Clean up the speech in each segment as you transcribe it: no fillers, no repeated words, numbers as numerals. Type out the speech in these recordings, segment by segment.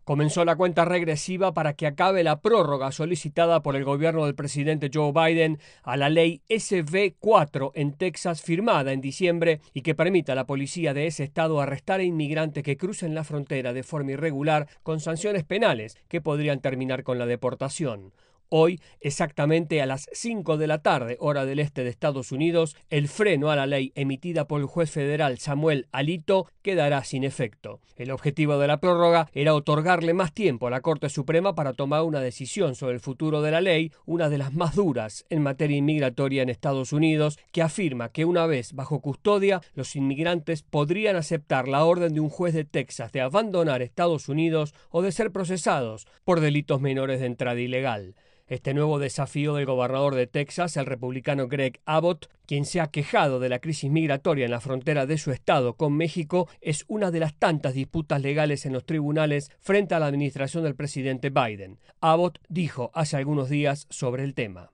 Comenzó la cuenta regresiva para que acabe la prórroga solicitada por el gobierno del presidente Joe Biden a la ley SB4 en Texas, firmada en diciembre, y que permita a la policía de ese estado arrestar a inmigrantes que crucen la frontera de forma irregular con sanciones penales que podrían terminar con la deportación. Hoy, exactamente a las 5 de la tarde, hora del este de Estados Unidos, el freno a la ley emitida por el juez federal Samuel Alito quedará sin efecto. El objetivo de la prórroga era otorgarle más tiempo a la Corte Suprema para tomar una decisión sobre el futuro de la ley, una de las más duras en materia inmigratoria en Estados Unidos, que afirma que una vez bajo custodia, los inmigrantes podrían aceptar la orden de un juez de Texas de abandonar Estados Unidos o de ser procesados por delitos menores de entrada ilegal. Este nuevo desafío del gobernador de Texas, el republicano Greg Abbott, quien se ha quejado de la crisis migratoria en la frontera de su estado con México, es una de las tantas disputas legales en los tribunales frente a la administración del presidente Biden. Abbott dijo hace algunos días sobre el tema.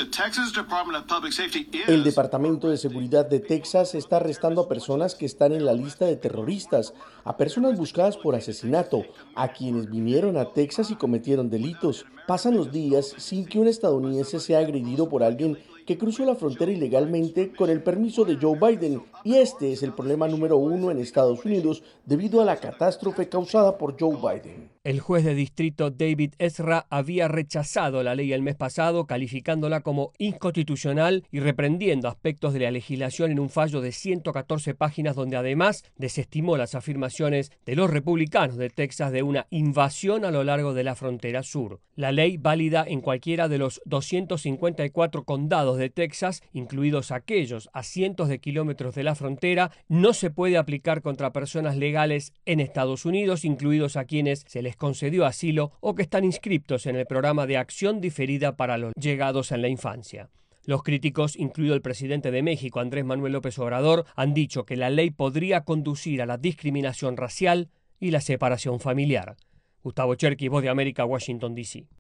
El Departamento de Seguridad de Texas está arrestando a personas que están en la lista de terroristas, a personas buscadas por asesinato, a quienes vinieron a Texas y cometieron delitos. Pasan los días sin que un estadounidense sea agredido por alguien que cruzó la frontera ilegalmente con el permiso de Joe Biden, y este es el problema número uno en Estados Unidos debido a la catástrofe causada por Joe Biden. El juez de distrito David Ezra había rechazado la ley el mes pasado, calificándola como inconstitucional y reprendiendo aspectos de la legislación en un fallo de 114 páginas donde además desestimó las afirmaciones de los republicanos de Texas de una invasión a lo largo de la frontera sur. La ley, válida en cualquiera de los 254 condados de Texas, incluidos aquellos a cientos de kilómetros de la frontera, no se puede aplicar contra personas legales en Estados Unidos, incluidos a quienes se les concedió asilo o que están inscriptos en el programa de acción diferida para los llegados en la infancia. Los críticos, incluido el presidente de México, Andrés Manuel López Obrador, han dicho que la ley podría conducir a la discriminación racial y la separación familiar. Gustavo Cherkis, Voz de América, Washington, D.C.